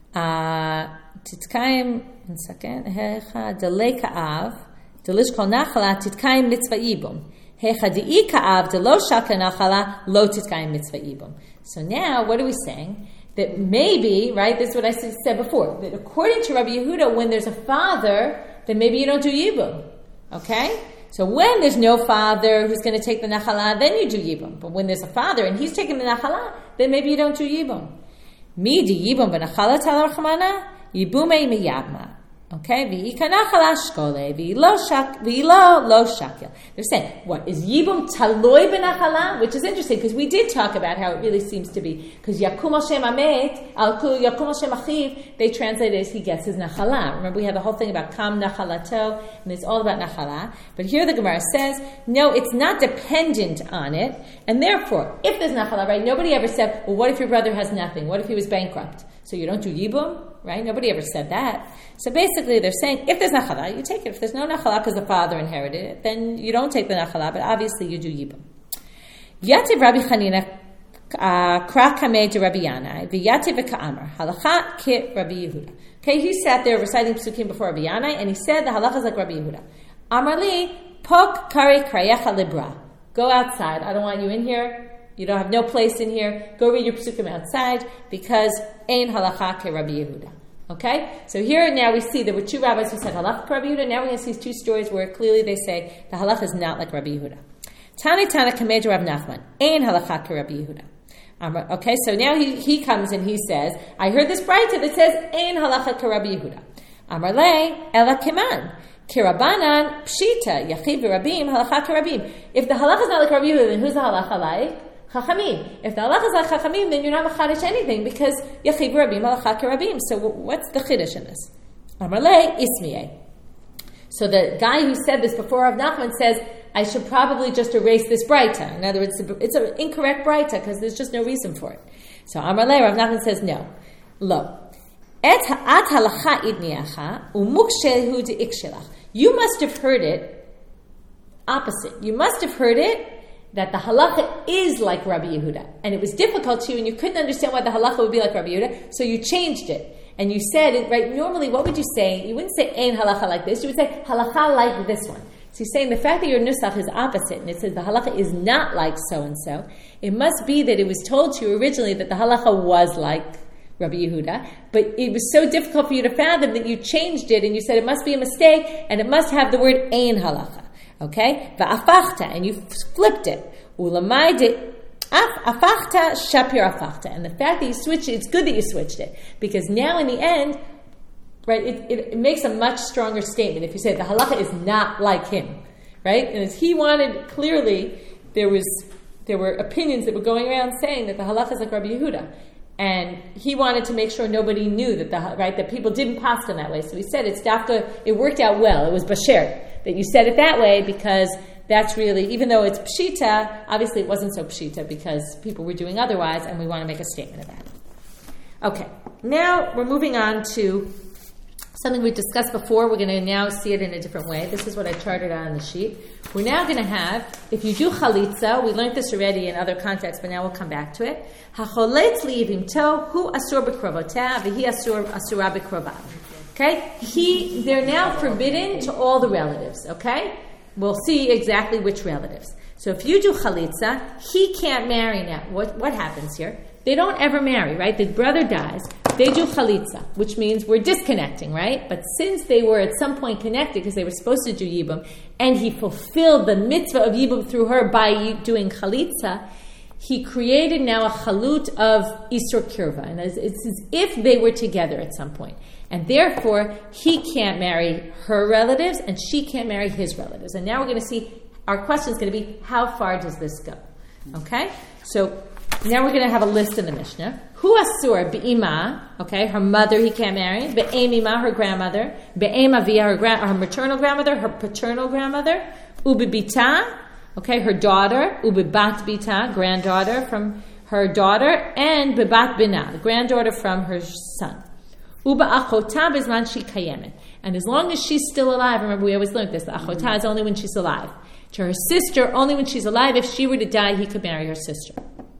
titkaim. One second. Hecha deleka av delishkol nachala titkaim mitzvah ibum. Hecha deika av delo shaka nachala lo titkaim mitzvah ibum. So now, what are we saying? That maybe, right? This is what I said before. That according to Rabbi Yehuda, when there's a father, then maybe you don't do yibum. Okay. So when there's no father who's going to take the nachala, then you do yibum. But when there's a father and he's taking the nachala, then maybe you don't do yibum. Mi di yibum v'nachala tal Rachmana yibumei miyabma. Okay, v'ika nachala shkole v'ilo shak v'ilo lo shakil. They're saying, what is yibum taloi b'nachala? Which is interesting because we did talk about how it really seems to be, because Yakum Hashem Amet al kul Yakum Hashem Achiv, they translate it as he gets his nachala. Remember, we had the whole thing about kam nachalato, and it's all about nachala. But here the Gemara says, no, it's not dependent on it, and therefore, if there's nachala, right? Nobody ever said, well, what if your brother has nothing? What if he was bankrupt? So you don't do yibum, right? Nobody ever said that. So basically, they're saying, if there's nachala, you take it. If there's no nachala because the father inherited it, then you don't take the nachala, but obviously you do yibum. Yativ Rabbi Chanina kra kamei to Rabbi Yanai, v'yativ v'ka'amar, halacha ki Rabbi Yehuda. Okay, he sat there reciting psukim before Rabbi Yanai, and he said the halacha is like Rabbi Yehuda. Amar li, pok kari krayecha libra. Go outside. I don't want you in here. You don't have no place in here. Go read your psukim outside, because ein halacha ke Rabbi Yehuda. Okay? So here now we see there were two rabbis who said halacha ke Rabbi Yehuda. Now we have these two stories where clearly they say the halacha is not like Rabbi Yehuda. Tani Tana Kamed Rav Nachman. Ein halacha ke Rabbi Yehuda. Um, okay, so now he, he comes and he says, I heard this brayta that says ein halacha ke Rabbi Yehuda. Amar le ela keman. Kirabanan pshita yachiv v'rabim halacha kirabim. If the halacha is not like Rabbi Yehuda, then who's the halacha like? Chachamim. If the halacha is like Chachamim, then you're not machadish anything because yachiv v'rabim halacha kirabim. So what's the chiddush in this? Amarle ismiyeh. So the guy who said this before Rav Nachman says, I should probably just erase this braita. In other words, it's an incorrect braita because there's just no reason for it. So Amarle, Rav Nachman says no. Lo. Et ha'at halacha idniyacha umukshehu de'ikshelach. You must have heard it opposite. You must have heard it that the halacha is like Rabbi Yehuda. And it was difficult to you and you couldn't understand why the halacha would be like Rabbi Yehuda, so you changed it. And you said, it, right, normally what would you say? You wouldn't say ein halacha like this, you would say halacha like this one. So he's saying the fact that your nusach is opposite, and it says the halacha is not like so-and-so, it must be that it was told to you originally that the halacha was like Rabbi Yehuda, but it was so difficult for you to fathom that you changed it and you said it must be a mistake and it must have the word ein halacha. Okay? Va'afachta, and you flipped it. Ulamaide afachta shapir afachta. And the fact that you switched it, it's good that you switched it, because now in the end, right, it, it, it makes a much stronger statement if you say the halacha is not like him, right? And as he wanted, clearly, there was there were opinions that were going around saying that the halacha is like Rabbi Yehuda. And he wanted to make sure nobody knew that the right that people didn't pass in that way. So he said it's dafka. It worked out well. It was basher that you said it that way because that's really, even though it's pshita, obviously it wasn't so pshita because people were doing otherwise, and we want to make a statement about it. Okay, now we're moving on to something we discussed before. We're going to now see it in a different way. This is what I charted on the sheet. We're now going to have, if you do chalitza, we learned this already in other contexts, but now we'll come back to it. Hacholetz li'ivimto hu asur b'krovotah v'hi asur asura b'krovav. Okay, he they're now forbidden to all the relatives. Okay, we'll see exactly which relatives. So if you do chalitza, he can't marry now. What what happens here? They don't ever marry, right? The brother dies. They do chalitza, which means we're disconnecting, right? But since they were at some point connected because they were supposed to do yibum, and he fulfilled the mitzvah of yibum through her by doing chalitza, he created now a chalut of isur kirva, and it's as if they were together at some point. And therefore, he can't marry her relatives, and she can't marry his relatives. And now we're going to see, our question is going to be, how far does this go? Okay? So now we're going to have a list in the Mishnah. Hu asur be'ima, okay, her mother he can't marry. Be'em ima, her grandmother. Be'em avia, her, gra- her maternal grandmother, her paternal grandmother. Ubibita, okay, her daughter. Ubibat bita, granddaughter from her daughter. And bebat bina, the granddaughter from her son. Uba achota bizman she kayemet. And as long as she's still alive, remember we always learned this, the achota is only when she's alive. To her sister, only when she's alive. If she were to die, he could marry her sister.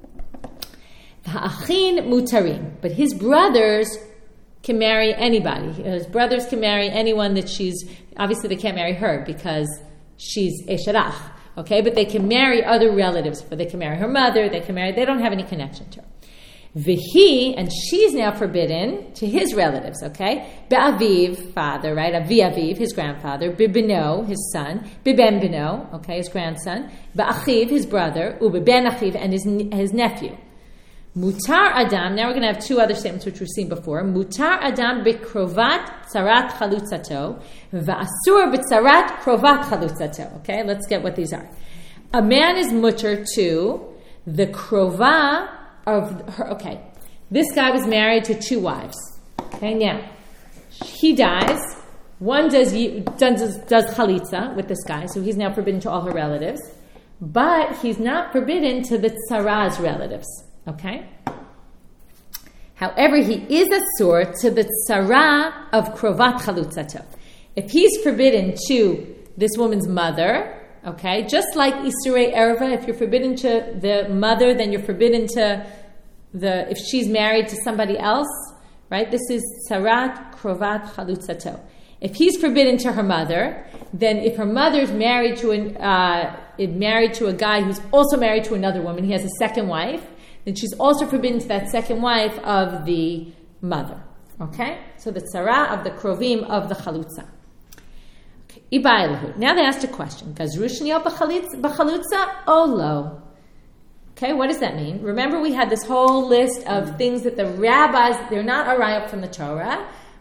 Ha'achin mutarim. But his brothers can marry anybody. His brothers can marry anyone that she's, obviously they can't marry her because she's esharach. Okay, but they can marry other relatives. But they can marry her mother, they can marry, they don't have any connection to her. Vihi, and she's now forbidden to his relatives, okay? Be'aviv, father, right? Avi aviv, his grandfather. Bibino, his son. Biben bino, okay, his grandson. Be'achiv, his brother. Ubeben achiv, and his, his nephew. Mutar adam, now we're going to have two other statements which we've seen before. Mutar adam bekrovat tzarat chalutzato. Va'asur b'tzarat krovat chalutzato. Okay, let's get what these are. A man is mutar to the krova of her, okay, this guy was married to two wives. Okay, now he dies. One does does, does chalitza with this guy, so he's now forbidden to all her relatives, but he's not forbidden to the tzara's relatives. Okay. However, he is asur to the tzara of krovat chalutzato. If he's forbidden to this woman's mother, okay, just like isurei erva, if you're forbidden to the mother, then you're forbidden to the, if she's married to somebody else, right? This is tzarat krovat chalutzato. If he's forbidden to her mother, then if her mother's married to an uh, married to a guy who's also married to another woman, he has a second wife, then she's also forbidden to that second wife of the mother. Okay, so the tzara of the krovim of the chalutza. Okay. Now they asked a question: Gazrushniya b'chalutza olo? Okay, what does that mean? Remember, we had this whole list of things that the rabbis, they're not arayot from the Torah,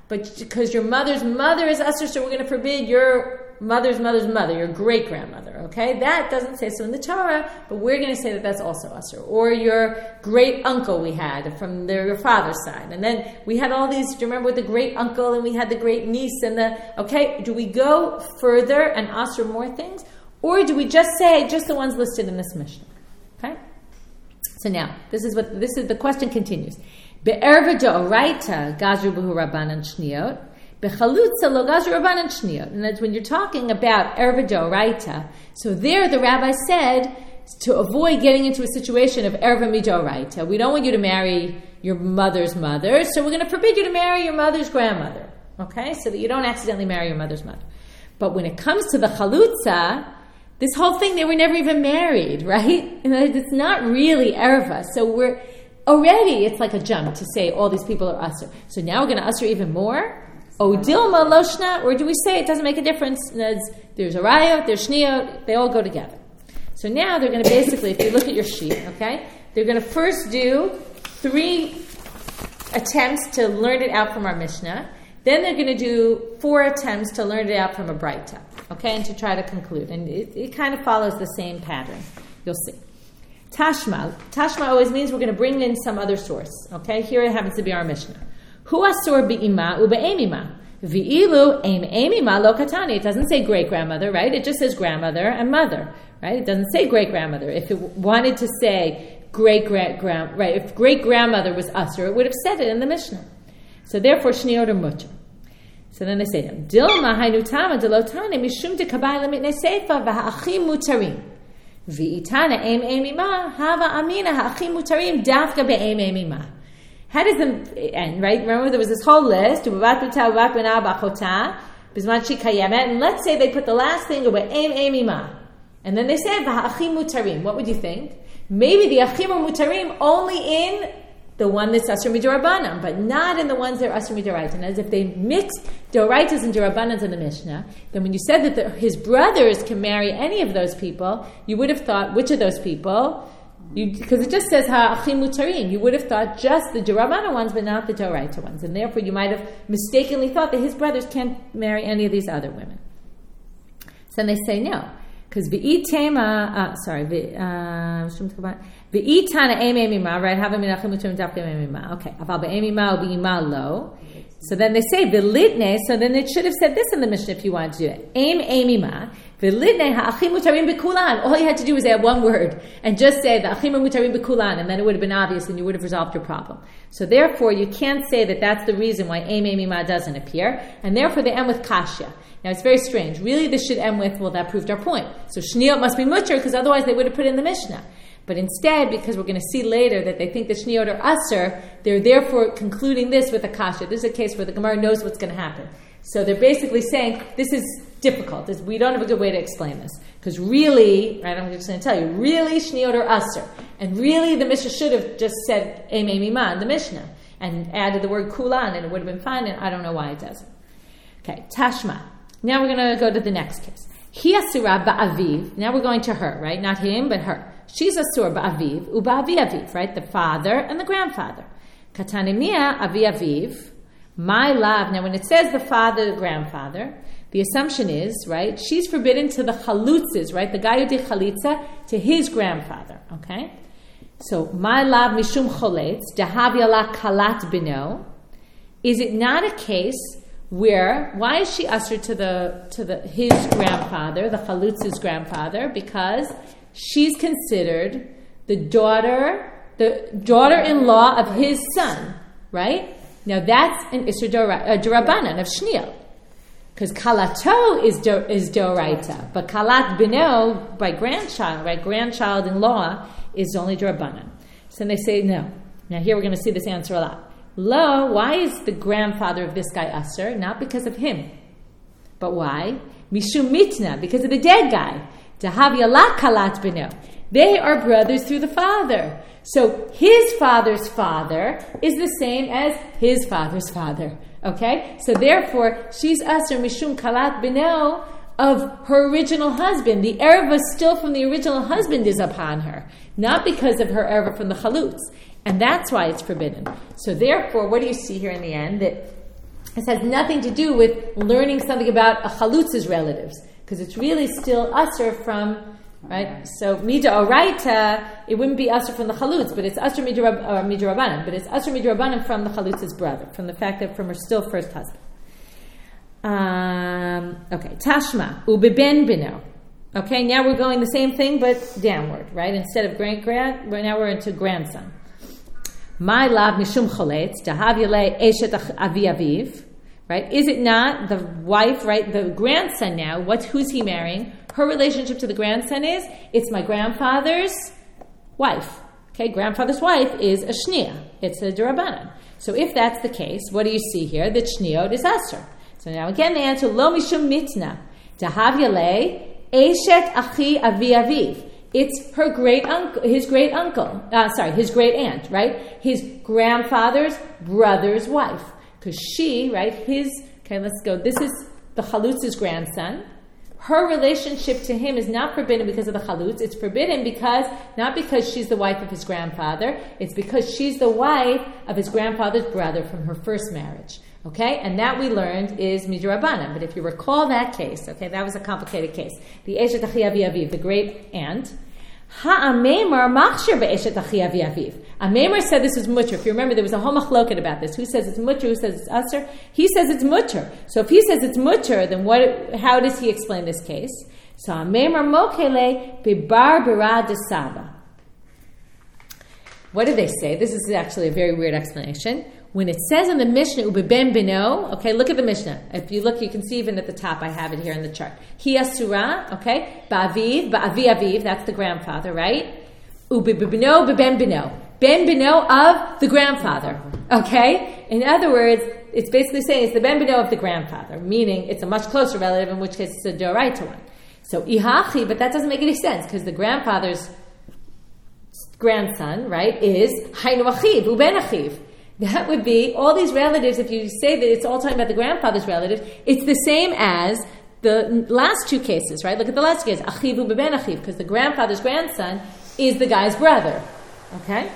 but because your mother's mother is usher, so we're going to forbid your mother's mother's mother, your great-grandmother, okay? That doesn't say so in the Torah, but we're going to say that that's also usher. Or your great-uncle we had from their, your father's side. And then we had all these, do you remember with the great-uncle and we had the great-niece and the, okay? Do we go further and usher more things? Or do we just say just the ones listed in this Mishnah? Okay? So now, this is what, this is, the question continues. Be'erva da'oraita gazru b'hu rabbanan shniot. Bechalutza lo gazru rabbanan shniot. And that's when you're talking about erva da'oraita. So there the rabbi said to avoid getting into a situation of erva mid'oraita. We don't want you to marry your mother's mother, so we're going to forbid you to marry your mother's grandmother. Okay? So that you don't accidentally marry your mother's mother. But when it comes to the chalutza, this whole thing, they were never even married, right? It's not really erva. So we're already, it's like a jump to say all these people are usher. So now we're going to usher even more? O dilma loshna, or do we say it doesn't make a difference? There's a rayot, there's shniyot, they all go together. So now they're going to basically, if you look at your sheet, okay, they're going to first do three attempts to learn it out from our Mishnah. Then they're going to do four attempts to learn it out from a Braita, okay, and to try to conclude. And it, it kind of follows the same pattern. You'll see. Tashma. Tashma always means we're going to bring in some other source, okay? Here it happens to be our Mishnah. Hu asur bi'ima u'be'emima. V'ilu eim emima lo katani. It doesn't say great-grandmother, right? It just says grandmother and mother, right? It doesn't say great-grandmother. If it wanted to say great-grand, right, if great-grandmother was usur, it would have said it in the Mishnah. So therefore, shniyot are mutter. So then they say, Dilma hainutama delotane mishum dekabai lemitne seifa v'ha'achim mutarim. V'itana eim emima hava amina ha'achim mutarim dafka be'eim emima. How does the end, right? Remember there was this whole list, and let's say they put the last thing away, eim emima. And then they said, v'ha'achim mutarim. What would you think? Maybe the achim are mutarim only in the one that's Asur Midorabanan, but not in the ones that are Asur Midoraita. And as if they mix Doraitas and Dorabanans in the Mishnah, then when you said that the, his brothers can marry any of those people, you would have thought, which of those people? Because it just says Ha'achim Mutarim. You would have thought just the Dorabanan ones, but not the Doraita ones. And therefore you might have mistakenly thought that his brothers can't marry any of these other women. So then they say no. Because v'itema, uh, sorry, v'itana eim emima, right? Hava minachim mutum dafka emima. Okay, aval be'emima u'be'ima lo. So then they say v'litne. So then it should have said this in the Mishnah if you wanted to do it. Eim emima v'litne ha'achim mutarim b'kulan. All you had to do was add one word and just say the achim mutarim b'kulan, and then it would have been obvious, and you would have resolved your problem. So therefore, you can't say that that's the reason why eim emima doesn't appear, and therefore they end with kashya. Now, it's very strange. Really, this should end with, well, that proved our point. So, shniyot must be mutter, because otherwise they would have put it in the Mishnah. But instead, because we're going to see later that they think the shniyot are usher, they're therefore concluding this with a kasha. This is a case where the Gemara knows what's going to happen. So they're basically saying, this is difficult. This, we don't have a good way to explain this. Because really, right, I'm just going to tell you, really, shniyot are usher. And really, the Mishnah should have just said, eim emima in the Mishnah, and added the word kulan, and it would have been fine, and I don't know why it doesn't. Okay, tashma. Now we're going to go to the next case. Hi asura ba'aviv. Now we're going to her, right? Not him, but her. She's asur ba'aviv, u'ba'avi aviv, right? The father and the grandfather. Katanimia avi aviv, my love. Now when it says the father, the grandfather, the assumption is, right, she's forbidden to the chalutzes, right? The guy who did chalitza, to his grandfather, okay? So, my love mishum choletz, dahavi ala kalat bino. Is it not a case where, why is she ushered to the to the his grandfather, the chalutz's grandfather? Because she's considered the daughter, the daughter-in-law of his son, right? Now that's an Isser Durabanan of Shniyot. Because Kalato is do, is Doraita, but Kalat Bino, by grandchild, right, grandchild-in-law, is only Durabanan. So they say no. Now here we're going to see this answer a lot. Lo, why is the grandfather of this guy Usher? Not because of him. But why? Mishum mitna, because of the dead guy. Dahavya la kalat bino. They are brothers through the father. So his father's father is the same as his father's father. Okay? So therefore, she's Usher mishum kalat bino of her original husband. The erva still from the original husband is upon her. Not because of her erva from the chalutz. And that's why it's forbidden. So therefore, what do you see here in the end? That This has nothing to do with learning something about a chalutz's relatives, because it's really still usher from, right? So mida oraita, it wouldn't be usher from the chalutz, but it's usher midrabanan, but it's usher midrabanan from the chalutz's brother, from the fact that from her still first husband. Um, okay, tashma ubeben bino. Okay, now we're going the same thing but downward, right? Instead of great grand, now we're into grandson. My lav mishum choletz dahav yalei eshet avi aviv. Right? Is it not the wife, right? The grandson now, what's, who's he marrying? Her relationship to the grandson is, it's my grandfather's wife. Okay, grandfather's wife is a shnia. It's a derabanan. So if that's the case, what do you see here? The shniot is aser. So now again the answer, lo mishum mitna. Dahav yalei eshet achi avi aviv. It's her great uncle, his great uncle, uh, sorry, his great aunt, right? His grandfather's brother's wife. Because she, right, his, okay, let's go. This is the chalutz's grandson. Her relationship to him is not forbidden because of the chalutz. It's forbidden because, not because she's the wife of his grandfather, it's because she's the wife of his grandfather's brother from her first marriage. Okay? And that we learned is midrabanan. But if you recall that case, okay, that was a complicated case. The Eshet Achi Avi Aviv, the great aunt, Ha'amemar machshir be'eshet achi avi aviv. Amemar said this was mutter. If you remember, there was a whole machloket about this. Who says it's mutter? Who says it's aser? He says it's mutter. So if he says it's mutter, then what? How does he explain this case? So Amemar mokele bebar bara de saba. What do they say? This is actually a very weird explanation. When it says in the Mishnah, ubeben bino, okay, look at the Mishnah. If you look, you can see even at the top, I have it here in the chart. Hi asura, okay, ba'aviv, ba'avi aviv, that's the grandfather, right? Ubebino, beben bino. Ben bino of the grandfather, okay? In other words, it's basically saying it's the ben bino of the grandfather, meaning it's a much closer relative, in which case it's a doraita one. So ihachi, but that doesn't make any sense, because the grandfather's grandson, right, is hainu achiv, uben achiv. That would be, all these relatives, if you say that it's all talking about the grandfather's relatives, it's the same as the last two cases, right? Look at the last two cases, achiv uben achiv, because the grandfather's grandson is the guy's brother, okay?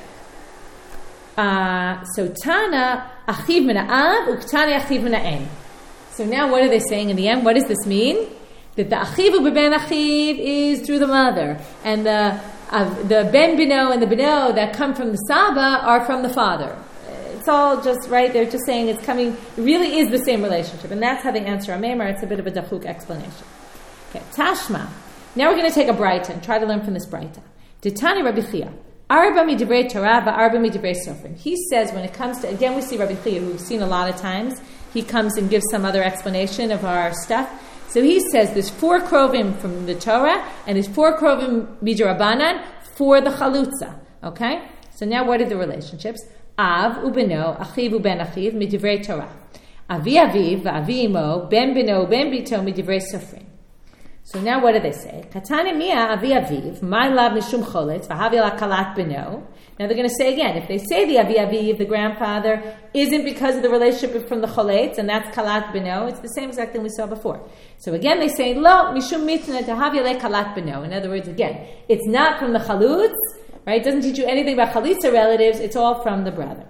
Uh, so Tana, achiv min ha'av, uktani achiv min ha'em. So now what are they saying in the end? What does this mean? That the achiv uben achiv is through the mother, and the uh, the ben bino and the bino that come from the saba are from the father. It's all just, right, they're just saying it's coming, it really is the same relationship. And that's how they answer Amemar. It's a bit of a dachuk explanation. Okay, Tashma. Now we're going to take a Braita and try to learn from this Braita. Ditani Rabbi Chia. Arba midivrei Torah va'arba midivrei Sofrim. He says when it comes to, again we see Rabbi Chia, who we've seen a lot of times, he comes and gives some other explanation of our stuff. So he says there's four krovim from the Torah and there's four krovim midrabanan for the chalutza. Okay? So now what are the relationships? Av ubeno, achiv uben achiv, midivrei Torah. Avi aviv, avi imo, ben beno, ben bito, midivrei Sofrim. So now what do they say? Katane mia avi aviv, my lab mishum choletz, v'havi la kalat beno. Now they're going to say again, if they say the avi aviv, the grandfather, isn't because of the relationship from the choletz, and that's kalat beno, it's the same exact thing we saw before. So again they say, lo, mishum mitna, tahavi le kalat beno. In other words, again, it's not from the chalutz, right? It doesn't teach you anything about chalitza relatives. It's all from the brother.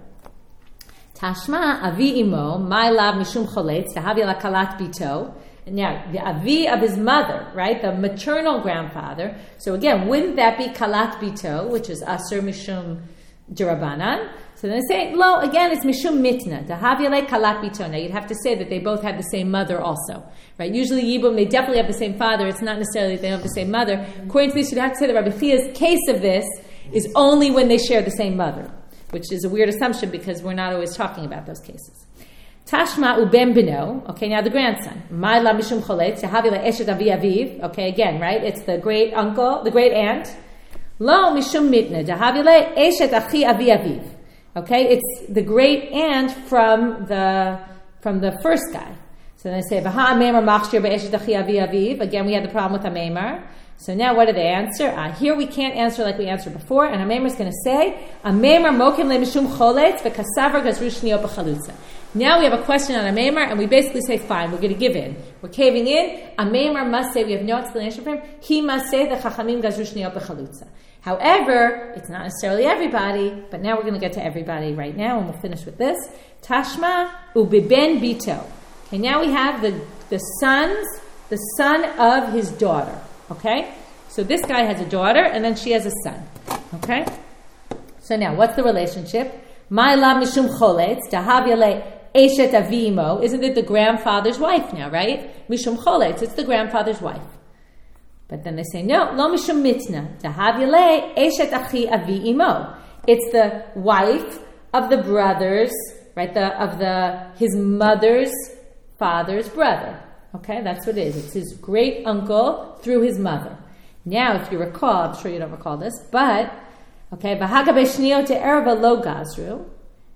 Tashma avi imo, my lab mishum choletz, tahavi la kalat bito. Now, the avi of his mother, right? The maternal grandfather. So again, wouldn't that be kalat bito, which is aser mishum derabanan? So then they say, lo, again, it's mishum mitna. Tahavi le kalat bito. Now, you'd have to say that they both had the same mother also, right? Usually Yibum, they definitely have the same father. It's not necessarily that they have the same mother. According to this, you'd have to say that Rabbi Chia's case of this is only when they share the same mother, which is a weird assumption because we're not always talking about those cases. Tashma uben bino, okay, now the grandson. My la mishum choletz, yahavi la eshet avi aviv, okay, again, right? It's the great uncle, the great aunt. Lo mishum mitna, yahavi la eshet achi avi aviv. Okay, it's the great aunt from the from the first guy. So then they say, Vaha Amemar machshir be'eshet achi avi aviv. Again, we had the problem with Amemar. So now what do they answer? Uh, here we can't answer like we answered before, and Amemar is going to say, Amemar mokim le mishum choletz v'kasavar gazru shniyot b'chalutza. Now we have a question on Amemar, and we basically say, fine, we're going to give in. We're caving in. Amemar must say, we have no explanation for him, he must say the chachamim gazru shniyot b'chalutza. However, it's not necessarily everybody, but now we're going to get to everybody right now, and we'll finish with this. Tashma ubiben bito. Okay, now we have the, the sons, the son of his daughter. Okay? So this guy has a daughter, and then she has a son. Okay? So now, what's the relationship? My la mishum choletz, dahavyale eshet avimo. Isn't it the grandfather's wife now, right? Mishum choletz, it's the grandfather's wife. But then they say, no, lo mishum mitna, dahavyale eshet achi avi imo. It's the wife of the brothers, right? The of the his mother's father's brother. Okay, that's what it is. It's his great uncle through his mother. Now, if you recall, I'm sure you don't recall this, but okay, v'hagabe shniot erva lo gazru.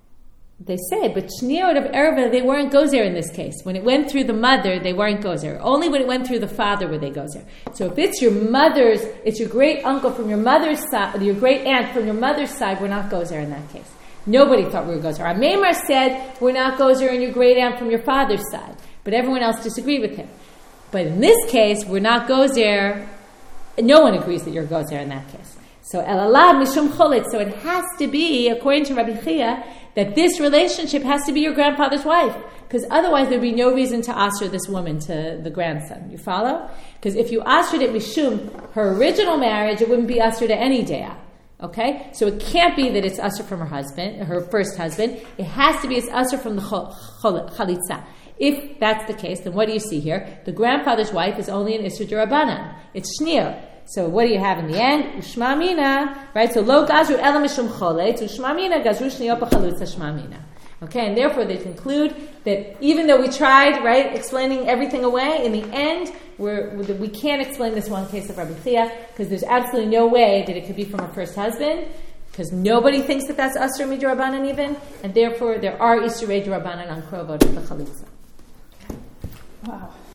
They say, but shniot of erva, they weren't gozer in this case. When it went through the mother, they weren't gozer. Only when it went through the father were they gozer. So if it's your mother's, it's your great uncle from your mother's side, your great aunt from your mother's side, we're not gozer in that case. Nobody thought we were gozer. Amemar said we're not gozer in your great aunt from your father's side, but everyone else disagreed with him. But in this case, we're not gozer. No one agrees that you're gozer in that case. So elalad mishum cholet. So it has to be, according to Rabbi Chia, that this relationship has to be your grandfather's wife, because otherwise there'd be no reason to asr this woman to the grandson. You follow? Because if you asred it mishum her original marriage, it wouldn't be asr to any deah. Okay, so it can't be that it's asr from her husband, her first husband. It has to be it's asr from the chalitza. If that's the case, then what do you see here? The grandfather's wife is only an isur d'Rabbanan. It's shnir. So what do you have in the end? Ushma mina, right? So lo gazru ela mishum cholet, ushma mina gazru shniyot b'chalutza shma mina. Okay, and therefore they conclude that even though we tried, right, explaining everything away, in the end, we're, we can't explain this one case of Rabbi Chia, because there's absolutely no way that it could be from her first husband, because nobody thinks that that's asur midrabanan even, and therefore there are isurei d'Rabbanan on krovot of the chalitza. Wow.